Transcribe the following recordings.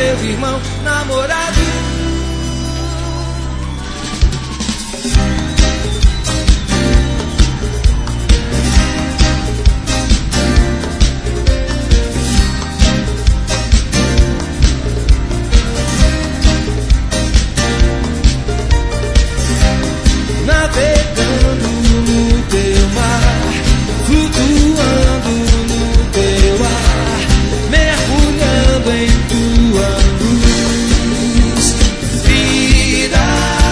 teu irmão, namorado. Navegando no teu mar, flutuando no teu ar, mergulhando em tua luz. Vida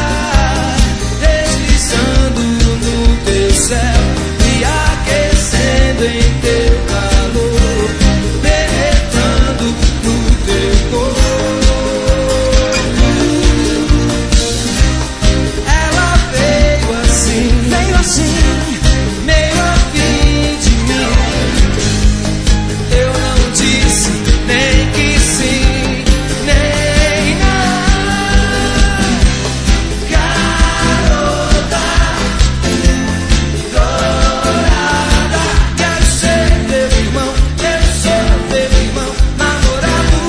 deslizando no teu céu e aquecendo em teu calor, derretendo no teu corpo. Meio a fim de mim. Eu não disse nem que sim, nem não. Garota dourada, quero ser teu irmão, eu sou teu irmão, namorado.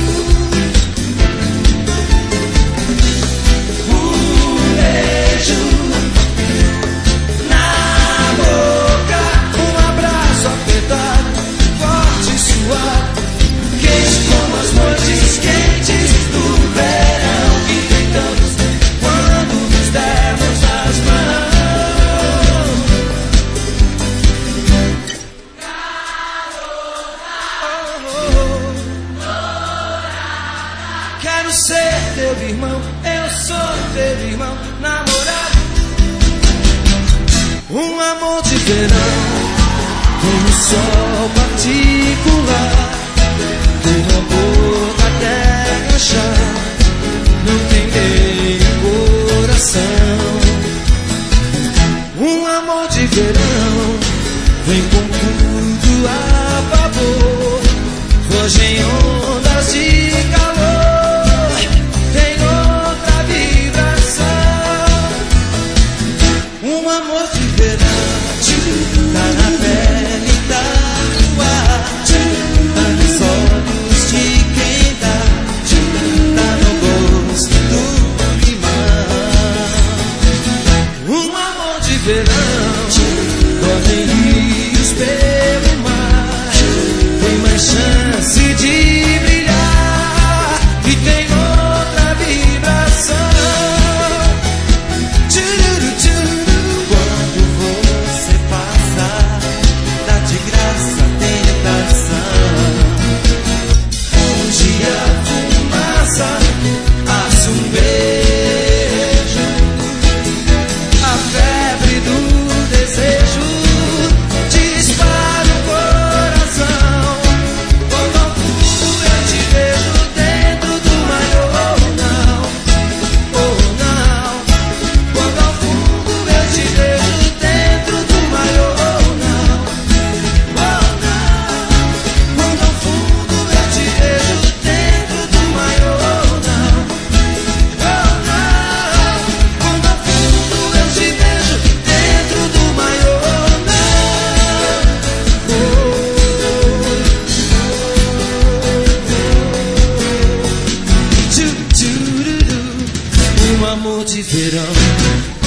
Beijo na boca, abraço apertado, forte e suave, quente como as noites quentes do verão que tentamos quando nos demos as mãos. Quero ser teu irmão, eu sou teu irmão, namorado. Um amor de verão, um sol particular, teu amor da terra achar, não tem nem coração. Um amor de verão, vem com tudo a favor, foge em ondas de calor, tem outra vibração. Um amor de verão, tá na pele, tá no ar, tá nos olhos de quem dá, tá no gosto do limão. Um amor de verão, correm rios pelo mar, tem mais chance de brilhar e tem outra vibração. Quando você passar, dá de graça tentação. Onde a fumaça assa um beijo, a febre do desejo dispara o coração. Quando ao fundo eu te vejo dentro do maiô, não, oh não. Quando ao fundo eu te vejo dentro do maiô, não, oh não. Quando ao fundo eu te vejo dentro do maiô, não, oh não. Quando ao fundo eu te vejo dentro do maiô, não. Um amor de verão.